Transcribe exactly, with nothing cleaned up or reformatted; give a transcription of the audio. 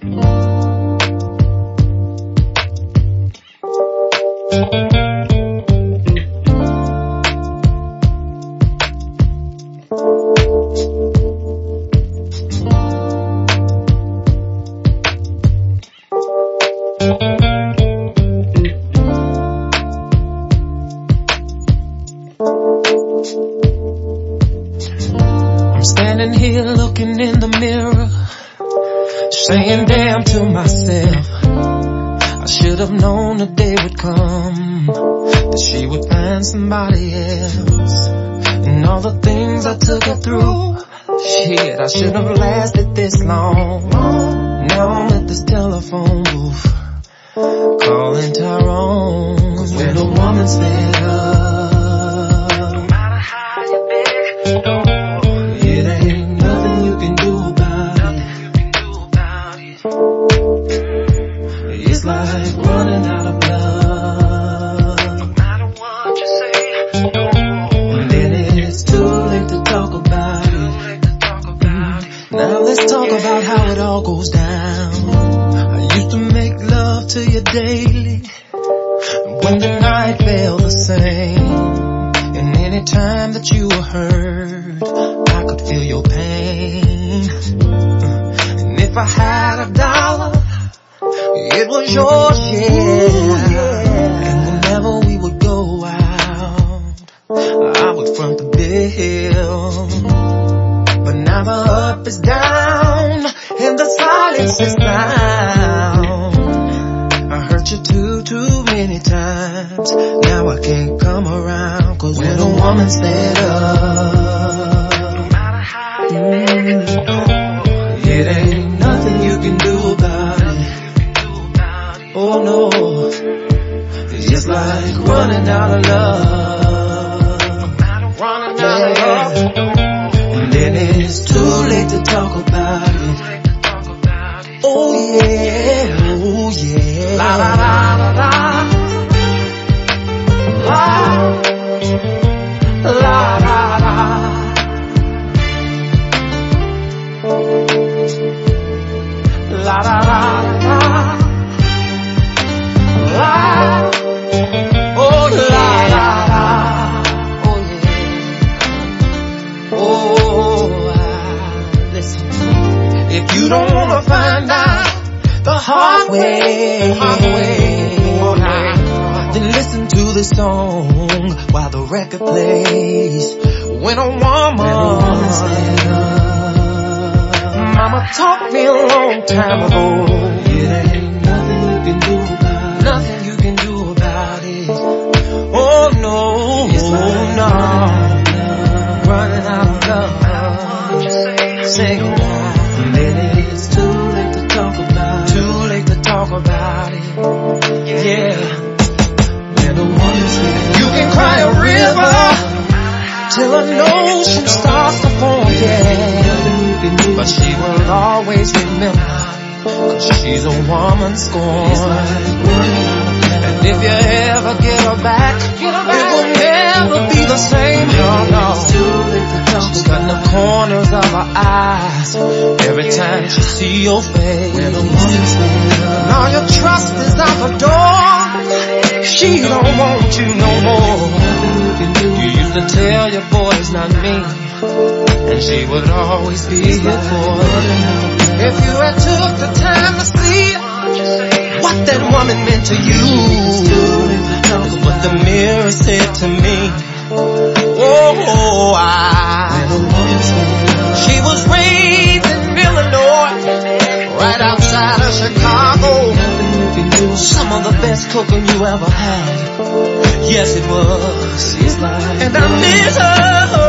I'm standing here looking in the mirror, saying damn to myself. I should have known the day would come that she would find somebody else. And all the things I took her through, shit, I shouldn't have lasted this long. Now I'm at this telephone booth, calling Tyrone. Cause when a woman's fed up, no matter how you beg, no, it ain't nothing you can do about it. It's like running out of love. No matter what you say, no. And then it's too late to talk about it. Now let's talk about how it all goes down. I used to make love to you daily, when the night felt the same. And any time that you were hurt, I could feel your pain. And if I had a dollar, it was yours, yeah. And whenever we would go out, I would front the bill. But now the up is down and the silence is sound. I hurt you too, too many times. Now I can't come around. Cause when a woman's fed up, no matter how you make it, it ain't nothing you can do about it. Oh no, it's just like running out of love. Running out of love. And then it's too late to talk about it. Oh yeah, oh yeah. La la la la la. La la la la. La la la la. La. Oh la la la. Oh yeah. Oh, listen. If you don't wanna find out the hard way, hard way, then listen to this song while the record plays. When a woman's fed up, mama taught me a long time ago, it ain't nothing you can do about it. Nothing you can do about it. Oh no, it's like no, running out of love. Say goodbye. And then it's too late to talk about it. Too late to talk about it. Yeah. When a woman's fed, you can cry a river till an ocean starts to form. Yeah. But she will always remember, cause she's a woman scorned. And if you ever get her back, it will never be the same. No, no. She's cutting the corners of her eyes every time she see your face. And all your trust is out the door. She don't want you no more. You used to tell your boy it's not me, and she would always be here for you. If you had took the time to see what that woman meant to you, what the mirror said to me. Oh, I, she was raised in Illinois, right outside of Chicago. Some of the best cooking you ever had. Yes, it was. And I miss her.